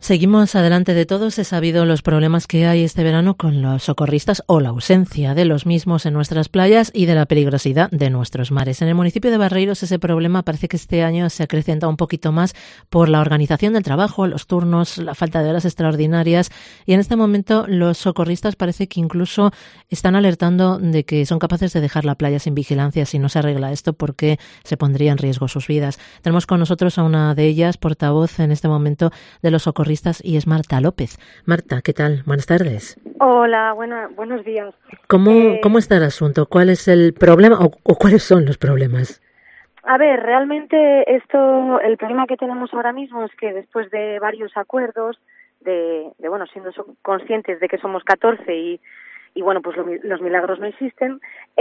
Seguimos adelante de todos. He sabido los problemas que hay este verano con los socorristas o la ausencia de los mismos en nuestras playas y de la peligrosidad de nuestros mares. En el municipio de Barreiros ese problema parece que este año se acrecenta un poquito más por la organización del trabajo, los turnos, la falta de horas extraordinarias y en este momento los socorristas parece que incluso están alertando de que son capaces de dejar la playa sin vigilancia si no se arregla esto porque se pondría en riesgo sus vidas. Tenemos con nosotros a una de ellas, portavoz en este momento de los socorristas, y es Marta López. Marta, ¿qué tal? Buenas tardes. Hola, buenos días. ¿Cómo está el asunto? ¿Cuál es el problema o cuáles son los problemas? A ver, realmente el problema que tenemos ahora mismo es que después de varios acuerdos, siendo conscientes de que somos 14 y bueno, pues los milagros no existen,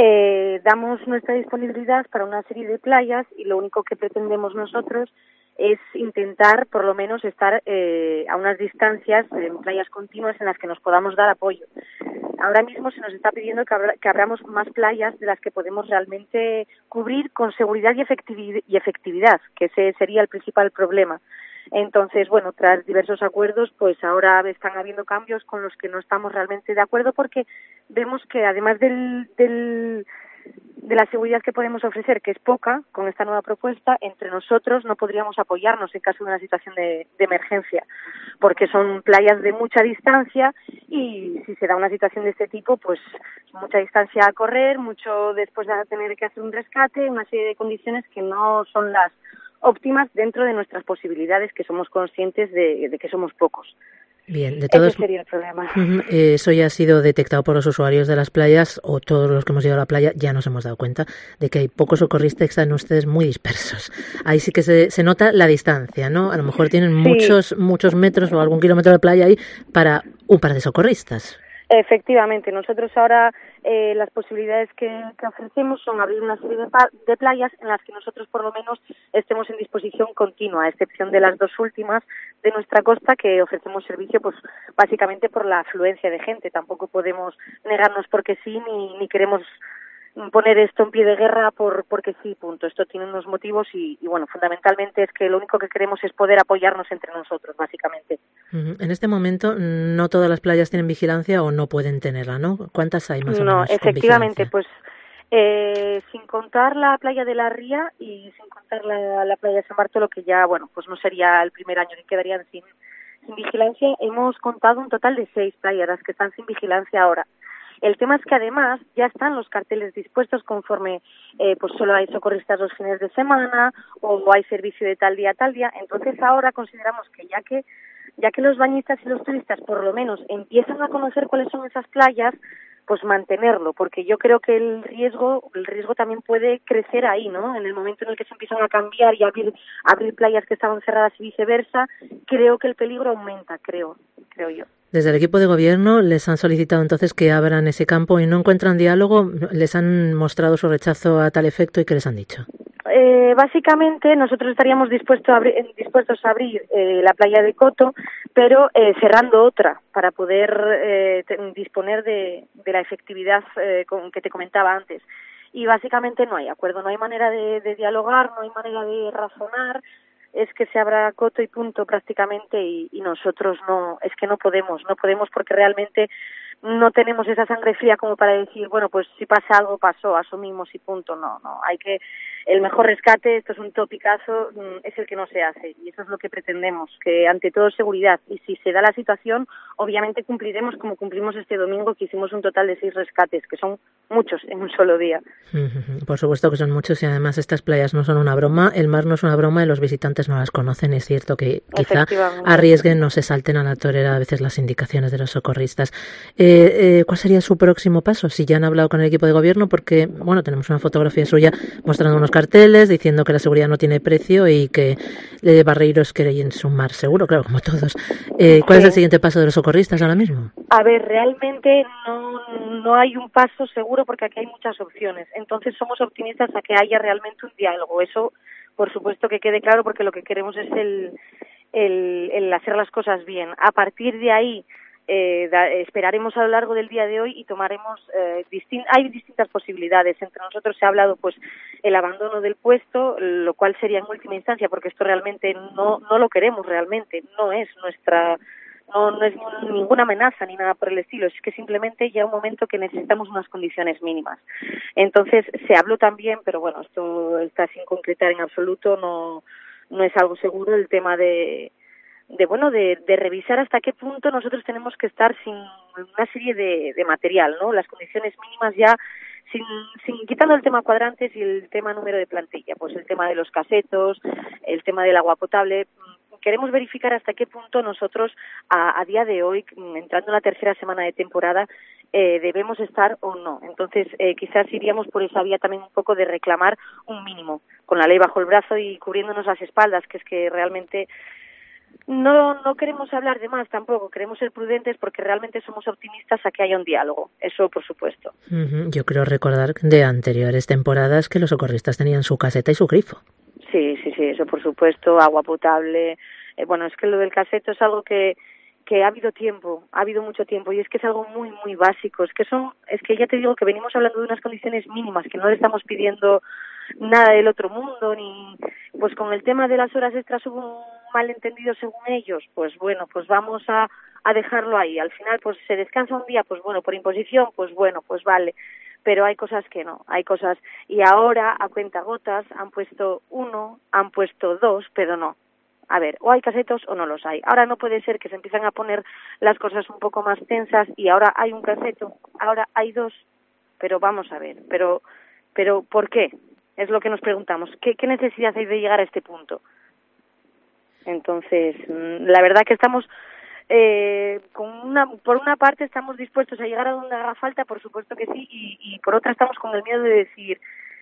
damos nuestra disponibilidad para una serie de playas y lo único que pretendemos nosotros es intentar por lo menos estar a unas distancias en playas continuas en las que nos podamos dar apoyo. Ahora mismo se nos está pidiendo que abramos más playas de las que podemos realmente cubrir con seguridad y efectividad, que ese sería el principal problema. Entonces, bueno, tras diversos acuerdos, pues ahora están habiendo cambios con los que no estamos realmente de acuerdo porque vemos que además de la seguridad que podemos ofrecer, que es poca, con esta nueva propuesta, entre nosotros no podríamos apoyarnos en caso de una situación de emergencia, porque son playas de mucha distancia y si se da una situación de este tipo, pues mucha distancia a correr, mucho después de tener que hacer un rescate, una serie de condiciones que no son las óptimas dentro de nuestras posibilidades, que somos conscientes de que somos pocos. Bien, de todos, ese sería el problema. Eso ya ha sido detectado por los usuarios de las playas o todos los que hemos ido a la playa ya nos hemos dado cuenta de que hay pocos socorristas, están ustedes muy dispersos. Ahí sí que se nota la distancia, ¿no? A lo mejor tienen muchos metros o algún kilómetro de playa ahí para un par de socorristas. Efectivamente, nosotros ahora las posibilidades que ofrecemos son abrir una serie de playas en las que nosotros por lo menos estemos en disposición continua, a excepción de las dos últimas de nuestra costa que ofrecemos servicio pues básicamente por la afluencia de gente. Tampoco podemos negarnos porque sí ni queremos poner esto en pie de guerra porque sí, punto. Esto tiene unos motivos y bueno, fundamentalmente es que lo único que queremos es poder apoyarnos entre nosotros, básicamente. En este momento no todas las playas tienen vigilancia o no pueden tenerla, ¿no? ¿Cuántas hay más o menos? No, efectivamente, pues sin contar la playa de la Ría y sin contar la playa de San Bartolo, que ya, bueno, pues no sería el primer año que quedarían sin vigilancia, hemos contado un total de 6 playas las que están sin vigilancia ahora. El tema es que además ya están los carteles dispuestos conforme pues solo hay socorristas los fines de semana o hay servicio de tal día a tal día. Entonces ahora consideramos que ya que los bañistas y los turistas por lo menos empiezan a conocer cuáles son esas playas, pues mantenerlo, porque yo creo que el riesgo también puede crecer ahí, ¿no? En el momento en el que se empiezan a cambiar y abrir playas que estaban cerradas y viceversa, creo que el peligro aumenta, creo yo. Desde el equipo de gobierno les han solicitado entonces que abran ese campo y no encuentran diálogo. ¿Les han mostrado su rechazo a tal efecto y qué les han dicho? Básicamente nosotros estaríamos dispuestos a abrir la playa de Coto, pero cerrando otra para poder disponer de la efectividad que te comentaba antes. Y básicamente no hay acuerdo, no hay manera de dialogar, no hay manera de razonar. Es que se abra Coto y punto prácticamente y nosotros no podemos porque realmente no tenemos esa sangre fría como para decir, bueno, pues si pasa algo pasó, asumimos y punto. No, el mejor rescate, esto es un topicazo, es el que no se hace y eso es lo que pretendemos, que ante todo seguridad y si se da la situación, obviamente cumpliremos como cumplimos este domingo que hicimos un total de 6 rescates, que son muchos en un solo día. Por supuesto que son muchos y además estas playas no son una broma, el mar no es una broma y los visitantes no las conocen. Es cierto que quizá arriesguen, no se salten a la torera a veces las indicaciones de los socorristas. ¿Cuál sería su próximo paso? Si ya han hablado con el equipo de gobierno, porque bueno, tenemos una fotografía suya mostrando unos carteles diciendo que la seguridad no tiene precio y que Barreiros quiere su mar seguro, claro, como todos. ¿Cuál es el siguiente paso de los socorristas ahora mismo? A ver, realmente no hay un paso seguro porque aquí hay muchas opciones. Entonces somos optimistas a que haya realmente un diálogo. Eso, por supuesto, que quede claro porque lo que queremos es el hacer las cosas bien. A partir de ahí, esperaremos a lo largo del día de hoy y tomaremos hay distintas posibilidades. Entre nosotros se ha hablado pues el abandono del puesto, lo cual sería en última instancia, porque esto realmente no lo queremos realmente, no es ninguna amenaza ni nada por el estilo, es que simplemente ya un momento que necesitamos unas condiciones mínimas. Entonces se habló también, pero bueno, esto está sin concretar en absoluto, no es algo seguro, el tema de revisar hasta qué punto nosotros tenemos que estar sin una serie de material, ¿no? Las condiciones mínimas ya, sin quitando el tema cuadrantes y el tema número de plantilla, pues el tema de los casetos, el tema del agua potable. Queremos verificar hasta qué punto nosotros, a día de hoy, entrando en la tercera semana de temporada, debemos estar o no. Entonces, quizás iríamos por esa vía también un poco de reclamar un mínimo, con la ley bajo el brazo y cubriéndonos las espaldas, que es que realmente no queremos hablar de más tampoco, queremos ser prudentes porque realmente somos optimistas a que haya un diálogo, eso por supuesto. Yo creo recordar de anteriores temporadas que los socorristas tenían su caseta y su grifo. Sí, eso por supuesto, agua potable. Bueno, es que lo del caseto es algo que ha habido mucho tiempo y es que es algo muy, muy básico. Es que ya te digo que venimos hablando de unas condiciones mínimas, que no le estamos pidiendo nada del otro mundo, ni pues con el tema de las horas extras hubo un malentendido según ellos, pues bueno, pues vamos a dejarlo ahí. Al final pues se descansa un día, pues bueno, por imposición, pues bueno, pues vale. Pero hay cosas que no, hay cosas, y ahora a cuentagotas han puesto 1, han puesto 2, pero no. A ver, o hay casetos o no los hay. Ahora no puede ser que se empiezan a poner las cosas un poco más tensas y ahora hay un caseto, ahora hay 2, pero vamos a ver, pero ¿por qué? Es lo que nos preguntamos. ¿Qué necesidad hay de llegar a este punto? Entonces, la verdad que estamos... por una parte estamos dispuestos a llegar a donde haga falta, por supuesto que sí, y por otra estamos con el miedo de decir,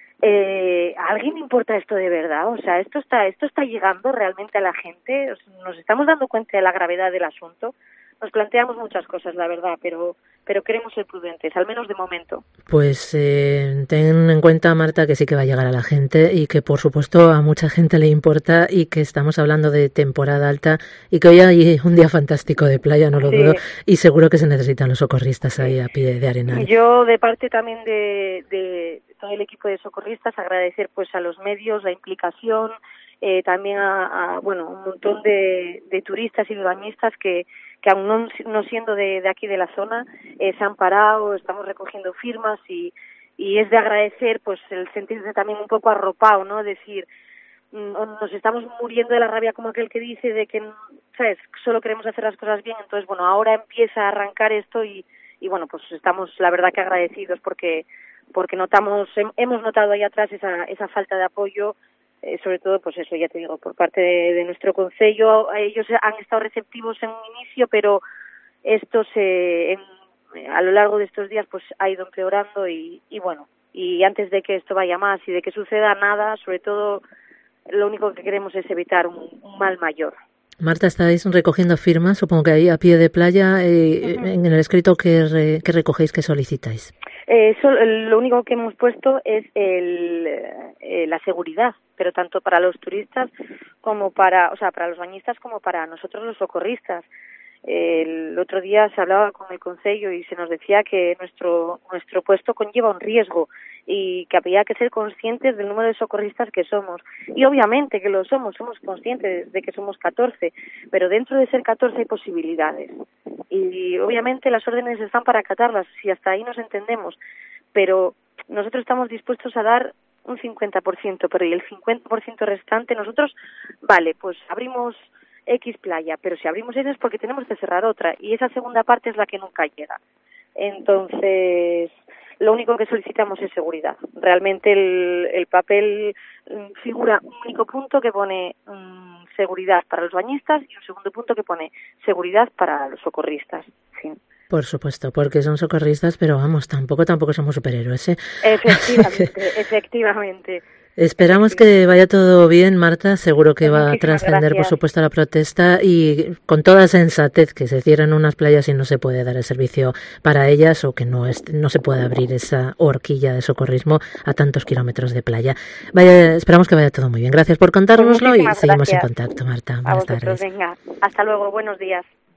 ¿a alguien le importa esto de verdad? O sea, ¿esto está llegando realmente a la gente? ¿Nos estamos dando cuenta de la gravedad del asunto? Nos planteamos muchas cosas, la verdad, pero queremos ser prudentes, al menos de momento. Pues ten en cuenta, Marta, que sí que va a llegar a la gente y que, por supuesto, a mucha gente le importa y que estamos hablando de temporada alta y que hoy hay un día fantástico de playa, no lo dudo, y seguro que se necesitan los socorristas ahí a pie de Arenal. Yo, de parte también de todo el equipo de socorristas, agradecer pues a los medios, la implicación, también a un montón de turistas y de bañistas que aún no siendo de aquí de la zona, se han parado, estamos recogiendo firmas y es de agradecer pues el sentirse también un poco arropado, ¿no? Decir, nos estamos muriendo de la rabia como aquel que dice de que, ¿sabes?, solo queremos hacer las cosas bien. Entonces, bueno, ahora empieza a arrancar esto y bueno, pues estamos la verdad que agradecidos porque hemos notado ahí atrás esa falta de apoyo, sobre todo, pues eso, ya te digo, por parte de nuestro concello. Ellos han estado receptivos en un inicio, pero esto a lo largo de estos días pues ha ido empeorando y bueno, y antes de que esto vaya más y de que suceda nada, sobre todo, lo único que queremos es evitar un mal mayor. Marta, estáis recogiendo firmas, supongo que ahí a pie de playa, en el escrito que recogéis, que solicitáis. Lo único que hemos puesto es la seguridad, pero tanto para los turistas como para los bañistas como para nosotros los socorristas. El otro día se hablaba con el concello y se nos decía que nuestro puesto conlleva un riesgo y que había que ser conscientes del número de socorristas que somos. Y obviamente que lo somos conscientes de que somos 14, pero dentro de ser 14 hay posibilidades. Y obviamente las órdenes están para acatarlas, si hasta ahí nos entendemos, pero nosotros estamos dispuestos a dar un 50%, pero y el 50% restante nosotros, vale, pues abrimos X playa, pero si abrimos esa es porque tenemos que cerrar otra y esa segunda parte es la que nunca llega. Entonces, lo único que solicitamos es seguridad. Realmente el papel figura un único punto que pone seguridad para los bañistas y un segundo punto que pone seguridad para los socorristas. Sí. Por supuesto, porque son socorristas, pero vamos, tampoco somos superhéroes, ¿eh? Efectivamente. Esperamos que vaya todo bien, Marta. Seguro que va a trascender, por supuesto, la protesta y con toda sensatez que se cierren unas playas y no se puede dar el servicio para ellas o que no se puede abrir esa horquilla de socorrismo a tantos kilómetros de playa. Esperamos que vaya todo muy bien. Gracias por contárnoslo y seguimos en contacto, Marta. Buenas tardes. Venga, hasta luego. Buenos días.